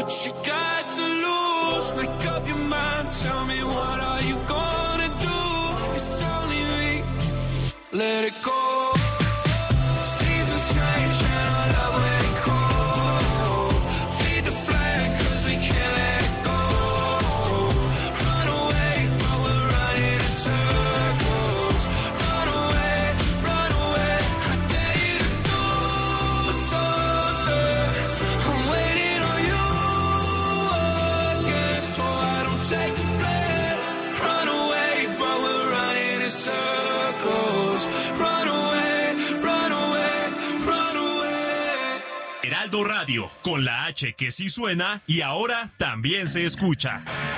what you got to lose. Make up your mind, tell me what are you gonna do. It's only me, let it go. Seasons change and our love went cold. Feed the flame cause we can't let it go. Run away but we're running in circles. Run away, I dare you to do something. I'm waiting on you again, so I don't take the blame. Run away but we're running in circles. Run away, run away, run away. Heraldo Radio, con la H que sí suena y ahora también se escucha.